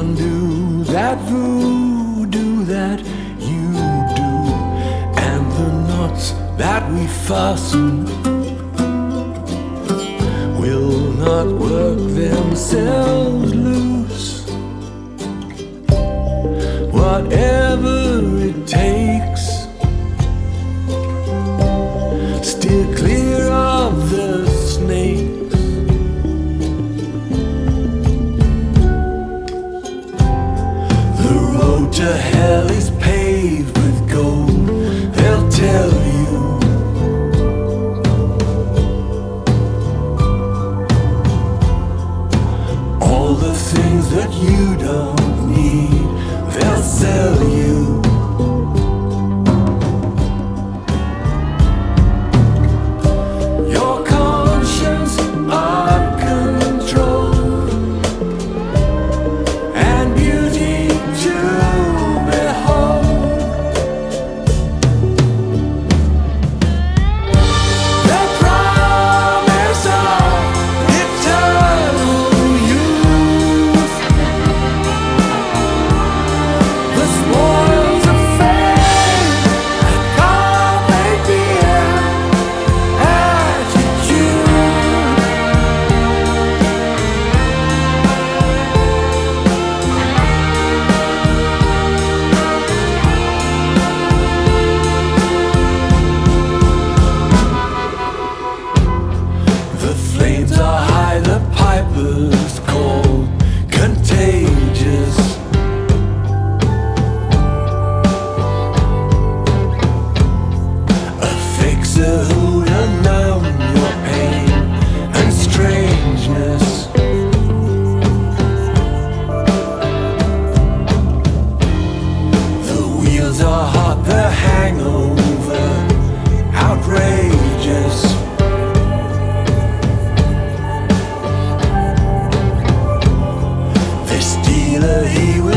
undo that voodoo that you do, and the knots that we fasten will not work themselves loose. Whatever it takes, steer clear of the snakes. The road to hell is paved with gold, they'll tell you. All the things that you don't need, they'll sell you. Your conscience uncontrolled, and beauty to behold. The promise of eternal youth, the spoils of fame that can't make the attitude. The flames are high, the pipers call, contagious. A fixer who will numb your pain and strangeness. The wheels are hot, the hangover outrageous. This dealer, he will